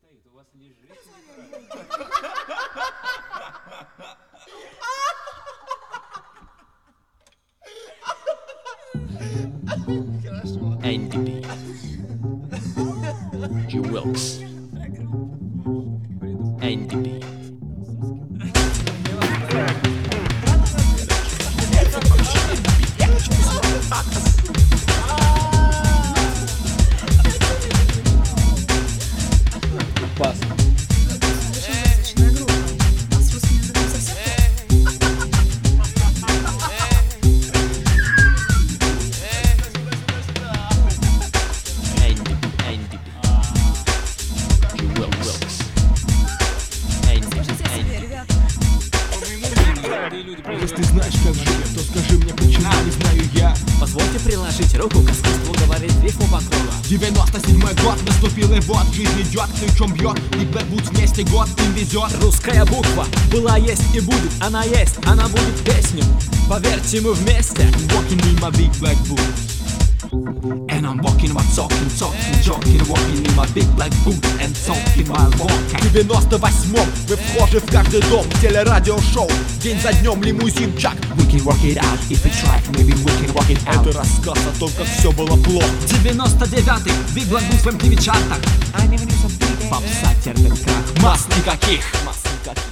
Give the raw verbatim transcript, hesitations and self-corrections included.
стоит, у вас лежит. эн ди би, G Wilks, эн ди би. Опасно. Если знаешь, как жить, то скажи мне, почему не знаю я. Позвольте приложить руку к искусству, говорит рифму по кругу. девяносто седьмой год, наступил и вот жизнь идет, ключом бьет, и Blackwood вместе год им везет. Русская буква была, есть и будет, она есть, она будет песню. Поверьте, мы вместе. Walking in my big black boots, and I'm walking while talking, talking, joking, walking in my big black boots and talking while walking. В девяносто восьмом вы вхожи в каждый дом, телерадиошоу, день за днем лимузин Чак. We can work it out, if we try, maybe we can work it out. Это рассказ о том, как все было плохо. девяносто девятый, Big Black Boots в эм ти ви чартах. Попса терпит крах, масс никаких, масс никаких.